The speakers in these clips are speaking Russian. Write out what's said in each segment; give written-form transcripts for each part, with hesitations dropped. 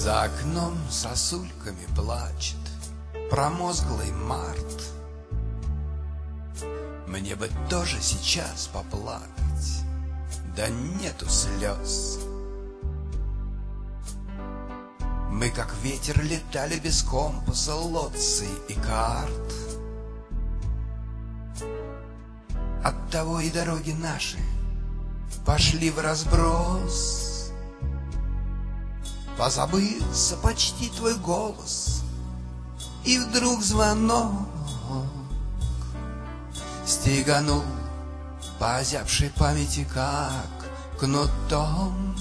За окном сосульками плачет промозглый март. Мне бы тоже сейчас поплакать, да нету слез. Мы как ветер летали без компаса, лоций и карт. Оттого и дороги наши пошли в разброс. Позабылся почти твой голос, и вдруг звонок стеганул по озябшей памяти, как кнутом.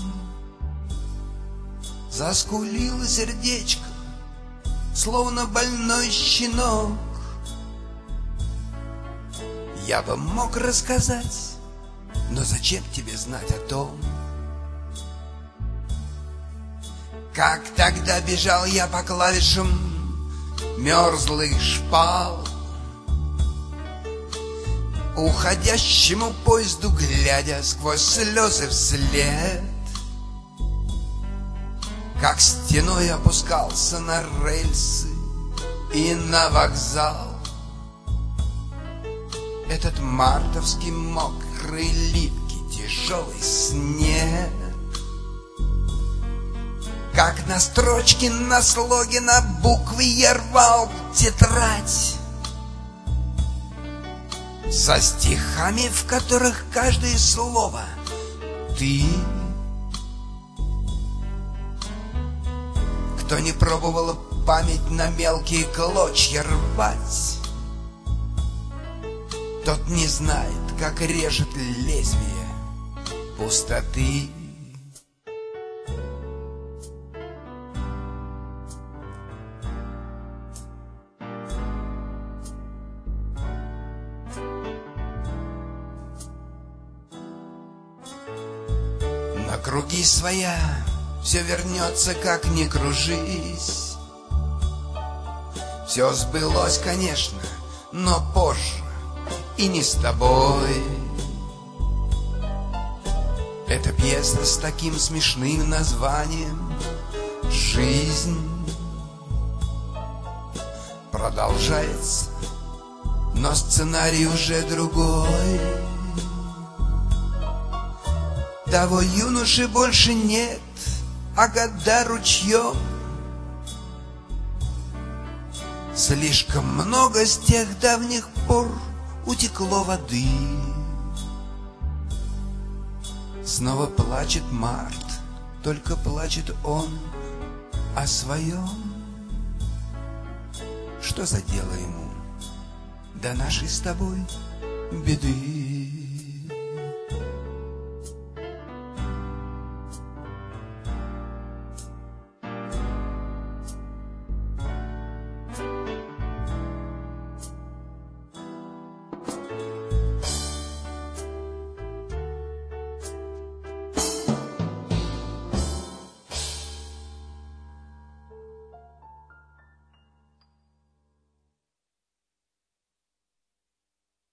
Заскулило сердечко, словно больной щенок. Я бы мог рассказать, но зачем тебе знать о том, как тогда бежал я по клавишам мерзлых шпал, уходящему поезду глядя сквозь слезы вслед, как стеной опускался на рельсы и на вокзал этот мартовский мокрый, липкий, тяжелый снег. Как на строчке, на слоге, на буквы я рвал тетрадь со стихами, в которых каждое слово ты. Кто не пробовал память на мелкие клочья рвать, тот не знает, как режет лезвие пустоты. На круги своя все вернется, как ни кружись. Все сбылось, конечно, но позже, и не с тобой. Эта пьеса с таким смешным названием «Жизнь» продолжается, но сценарий уже другой. Того юноши больше нет, а года ручьем. Слишком много с тех давних пор утекло воды. Снова плачет март, только плачет он о своем. Что за дело ему до нашей с тобой беды?